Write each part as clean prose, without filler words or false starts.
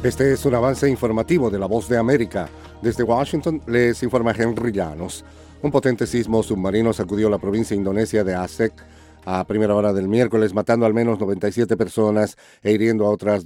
Este es un avance informativo de La Voz de América. Desde Washington les informa Henry Llanos. Un potente sismo submarino sacudió la provincia indonesia de Aceh a primera hora del miércoles, matando al menos 97 personas e hiriendo a otras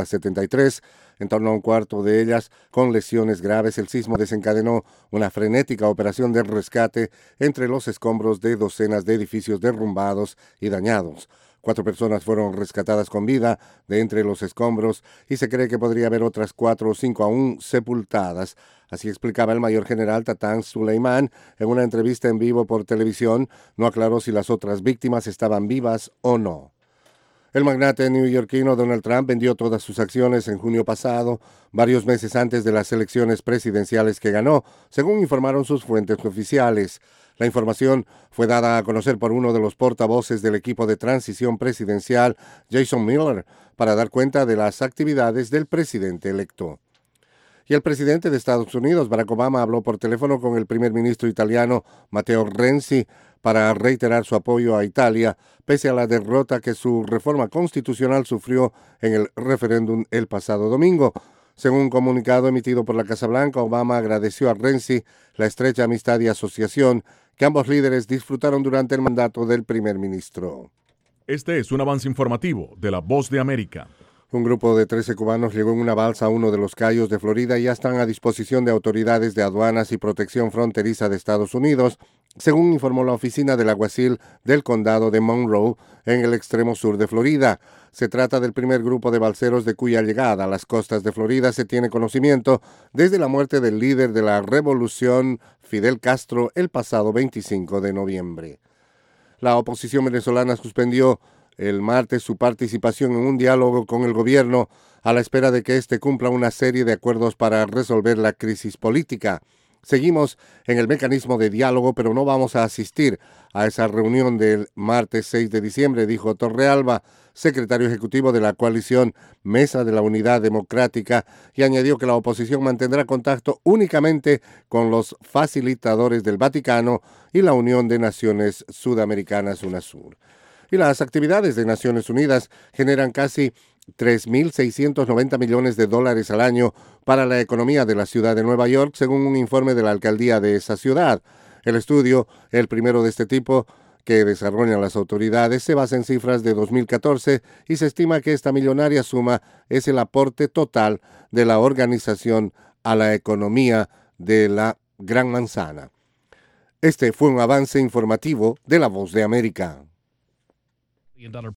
273, en torno a un cuarto de ellas con lesiones graves. El sismo desencadenó una frenética operación de rescate entre los escombros de docenas de edificios derrumbados y dañados. 4 personas fueron rescatadas con vida de entre los escombros y se cree que podría haber otras 4 o 5 aún sepultadas. Así explicaba el mayor general Tatán Suleimán en una entrevista en vivo por televisión. No aclaró si las otras víctimas estaban vivas o no. El magnate neoyorquino Donald Trump vendió todas sus acciones en junio pasado, varios meses antes de las elecciones presidenciales que ganó, según informaron sus fuentes oficiales. La información fue dada a conocer por uno de los portavoces del equipo de transición presidencial, Jason Miller, para dar cuenta de las actividades del presidente electo. Y el presidente de Estados Unidos, Barack Obama, habló por teléfono con el primer ministro italiano, Matteo Renzi, para reiterar su apoyo a Italia, pese a la derrota que su reforma constitucional sufrió en el referéndum el pasado domingo. Según un comunicado emitido por la Casa Blanca, Obama agradeció a Renzi la estrecha amistad y asociación que ambos líderes disfrutaron durante el mandato del primer ministro. Este es un avance informativo de La Voz de América. Un grupo de 13 cubanos llegó en una balsa a uno de los cayos de Florida y ya están a disposición de autoridades de aduanas y protección fronteriza de Estados Unidos, según informó la oficina del alguacil del condado de Monroe, en el extremo sur de Florida. Se trata del primer grupo de balseros de cuya llegada a las costas de Florida se tiene conocimiento desde la muerte del líder de la revolución, Fidel Castro, el pasado 25 de noviembre. La oposición venezolana suspendió el martes su participación en un diálogo con el gobierno a la espera de que éste cumpla una serie de acuerdos para resolver la crisis política. Seguimos en el mecanismo de diálogo, pero no vamos a asistir a esa reunión del martes 6 de diciembre, dijo Torrealba, secretario ejecutivo de la coalición Mesa de la Unidad Democrática, y añadió que la oposición mantendrá contacto únicamente con los facilitadores del Vaticano y la Unión de Naciones Sudamericanas, UNASUR. Y las actividades de Naciones Unidas generan casi 3.690 millones de dólares al año para la economía de la ciudad de Nueva York, según un informe de la alcaldía de esa ciudad. El estudio, el primero de este tipo que desarrollan las autoridades, se basa en cifras de 2014 y se estima que esta millonaria suma es el aporte total de la organización a la economía de la Gran Manzana. Este fue un avance informativo de La Voz de América.